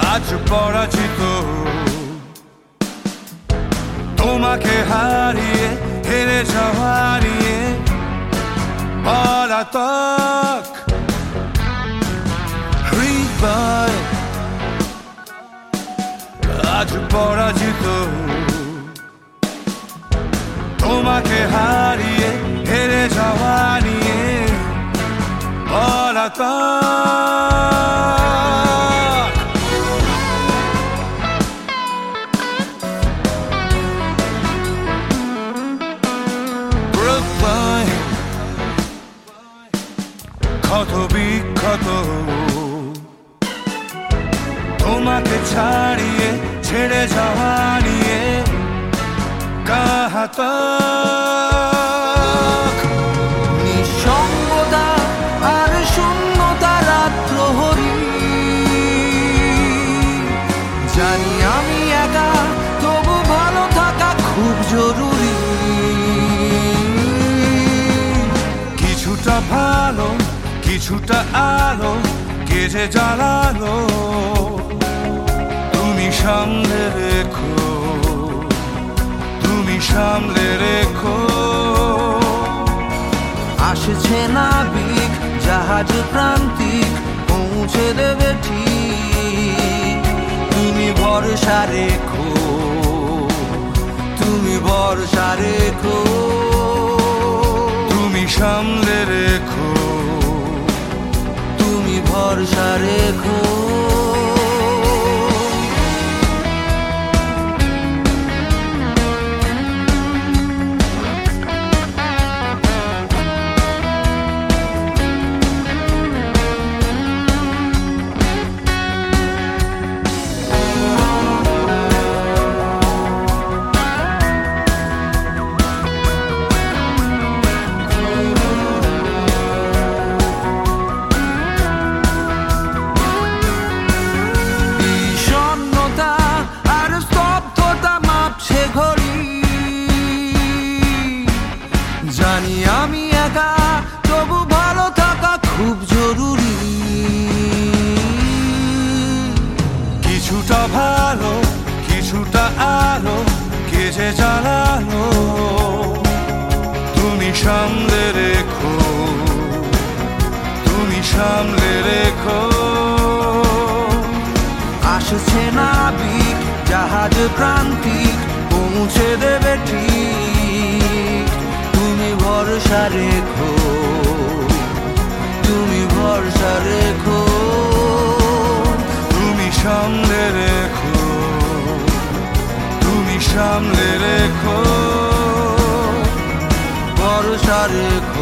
আজ পরাজিত তোমাকে হারিয়ে হেরে যাওয়া নিয়ে পলাতক হৃদয় আজ পরাজিত তোমাকে হারিয়ে হেরে যাওয়া নিয়ে পলাতক ক্ষত বিক্ষত তোমাকে ছাড়িয়ে ছেড়ে যাওয়া নিয়ে ঘাতক নিঃসঙ্গতা আর শূন্যতা রাত্রহরি জানি আমি একা তবু ভালো থাকা খুব জরুরি কিছুটা ভালো কিছুটা আলো কে যে জ্বালালো তুমি সামলে রেখো তুমি সামলে রেখো আসছে নাবিক জাহাজ প্রান্তিক পৌঁছে দেবে ঠিক তুমি ভরসা রেখো তুমি ভরসা রেখো তুমি সামলে রেখো তুমি ভরসা রেখো জানি আমি একা তবু ভালো থাকা খুব জরুরি কিছুটা ভালো কিছুটা আলো কে যে জ্বালালো তুমি সামলে রেখো তুমি সামলে রেখো আসছে নাবিক জাহাজ প্রান্তিক পৌঁছে দেবে ঠিক তুমি ভরসা রেখো তুমি ভরসা রেখো তুমি সামলে রেখো তুমি সামলে রেখো ভরসা রেখো